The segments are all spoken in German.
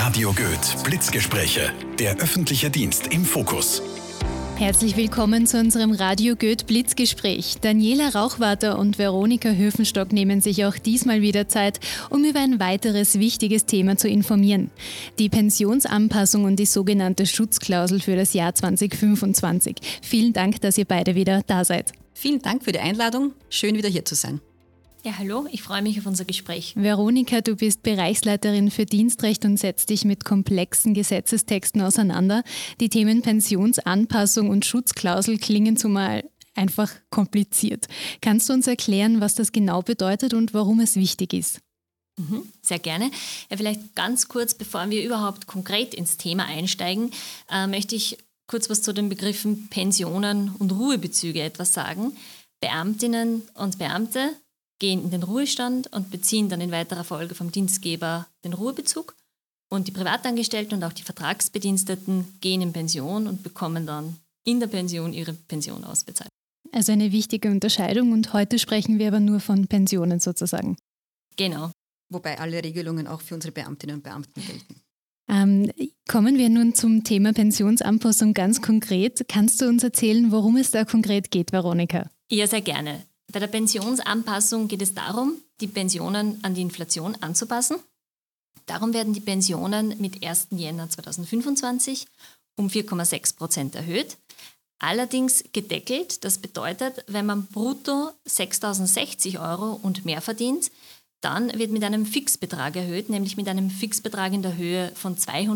Radio Goethe Blitzgespräche. Der öffentliche Dienst im Fokus. Herzlich willkommen zu unserem Radio Goethe Blitzgespräch. Daniela Rauchwarter und Veronika Höfenstock nehmen sich auch diesmal wieder Zeit, um über ein weiteres wichtiges Thema zu informieren. Die Pensionsanpassung und die sogenannte Schutzklausel für das Jahr 2025. Vielen Dank, dass ihr beide wieder da seid. Vielen Dank für die Einladung. Schön, wieder hier zu sein. Ja, hallo, ich freue mich auf unser Gespräch. Veronika, du bist Bereichsleiterin für Dienstrecht und setzt dich mit komplexen Gesetzestexten auseinander. Die Themen Pensionsanpassung und Schutzklausel klingen zumal einfach kompliziert. Kannst du uns erklären, was das genau bedeutet und warum es wichtig ist? Sehr gerne. Ja, vielleicht ganz kurz, bevor wir überhaupt konkret ins Thema einsteigen, möchte ich kurz was zu den Begriffen Pensionen und Ruhebezüge etwas sagen. Beamtinnen und Beamte gehen in den Ruhestand und beziehen dann in weiterer Folge vom Dienstgeber den Ruhebezug. Und die Privatangestellten und auch die Vertragsbediensteten gehen in Pension und bekommen dann in der Pension ihre Pension ausbezahlt. Also eine wichtige Unterscheidung und heute sprechen wir aber nur von Pensionen sozusagen. Genau. Wobei alle Regelungen auch für unsere Beamtinnen und Beamten gelten. Kommen wir nun zum Thema Pensionsanpassung ganz konkret. Kannst du uns erzählen, worum es da konkret geht, Veronika? Ja, sehr gerne. Bei der Pensionsanpassung geht es darum, die Pensionen an die Inflation anzupassen. Darum werden die Pensionen mit 1. Jänner 2025 um 4,6% erhöht. Allerdings gedeckelt, das bedeutet, wenn man brutto 6.060 € und mehr verdient, dann wird mit einem Fixbetrag erhöht, nämlich mit einem Fixbetrag in der Höhe von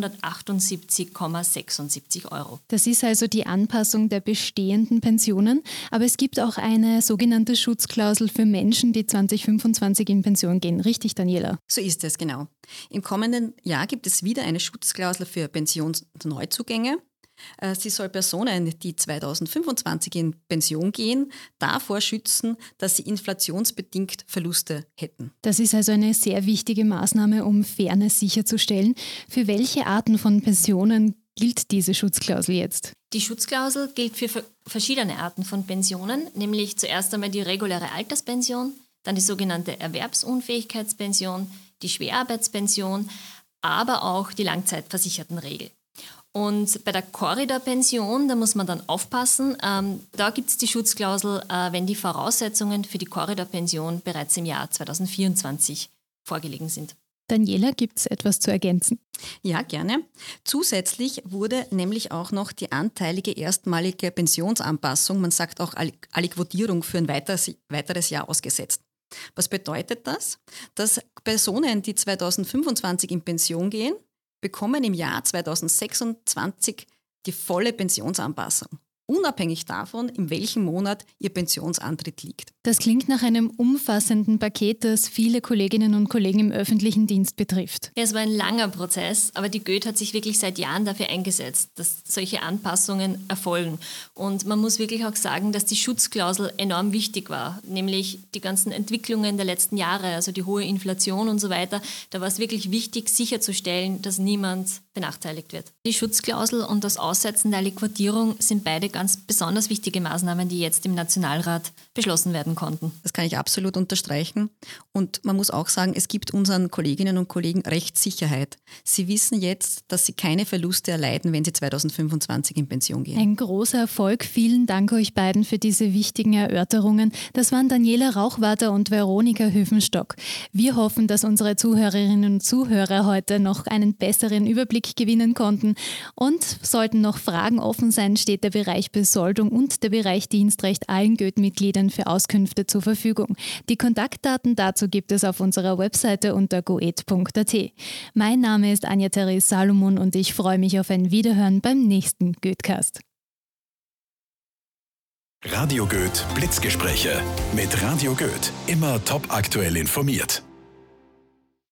278,76 €. Das ist also die Anpassung der bestehenden Pensionen, aber es gibt auch eine sogenannte Schutzklausel für Menschen, die 2025 in Pension gehen. Richtig, Daniela? So ist es, genau. Im kommenden Jahr gibt es wieder eine Schutzklausel für Pensionsneuzugänge. Sie soll Personen, die 2025 in Pension gehen, davor schützen, dass sie inflationsbedingt Verluste hätten. Das ist also eine sehr wichtige Maßnahme, um Fairness sicherzustellen. Für welche Arten von Pensionen gilt diese Schutzklausel jetzt? Die Schutzklausel gilt für verschiedene Arten von Pensionen, nämlich zuerst einmal die reguläre Alterspension, dann die sogenannte Erwerbsunfähigkeitspension, die Schwerarbeitspension, aber auch die Langzeitversichertenregel. Und bei der Korridorpension, da muss man dann aufpassen, da gibt es die Schutzklausel, wenn die Voraussetzungen für die Korridorpension bereits im Jahr 2024 vorgelegen sind. Daniela, gibt es etwas zu ergänzen? Ja, gerne. Zusätzlich wurde nämlich auch noch die anteilige erstmalige Pensionsanpassung, man sagt auch Aliquotierung, für ein weiteres Jahr ausgesetzt. Was bedeutet das? Dass Personen, die 2025 in Pension gehen, bekommen im Jahr 2026 die volle Pensionsanpassung, unabhängig davon, in welchem Monat ihr Pensionsantritt liegt. Das klingt nach einem umfassenden Paket, das viele Kolleginnen und Kollegen im öffentlichen Dienst betrifft. Ja, es war ein langer Prozess, aber die Goethe hat sich wirklich seit Jahren dafür eingesetzt, dass solche Anpassungen erfolgen. Und man muss wirklich auch sagen, dass die Schutzklausel enorm wichtig war, nämlich die ganzen Entwicklungen der letzten Jahre, also die hohe Inflation und so weiter. Da war es wirklich wichtig, sicherzustellen, dass niemand benachteiligt wird. Die Schutzklausel und das Aussetzen der Aliquotierung sind beide ganz besonders wichtige Maßnahmen, die jetzt im Nationalrat beschlossen werden konnten. Das kann ich absolut unterstreichen. Und man muss auch sagen, es gibt unseren Kolleginnen und Kollegen Rechtssicherheit. Sie wissen jetzt, dass sie keine Verluste erleiden, wenn sie 2025 in Pension gehen. Ein großer Erfolg. Vielen Dank euch beiden für diese wichtigen Erörterungen. Das waren Daniela Rauchwarter und Veronika Höfenstock. Wir hoffen, dass unsere Zuhörerinnen und Zuhörer heute noch einen besseren Überblick gewinnen konnten. Und sollten noch Fragen offen sein, steht der Bereich Besoldung und der Bereich Dienstrecht allen Goethe-Mitgliedern für Auskünfte zur Verfügung. Die Kontaktdaten dazu gibt es auf unserer Webseite unter goethe.at. Mein Name ist Anja-Therese Salomon und ich freue mich auf ein Wiederhören beim nächsten Goethecast. Radio Goethe Blitzgespräche. Mit Radio Goethe. Immer top aktuell informiert.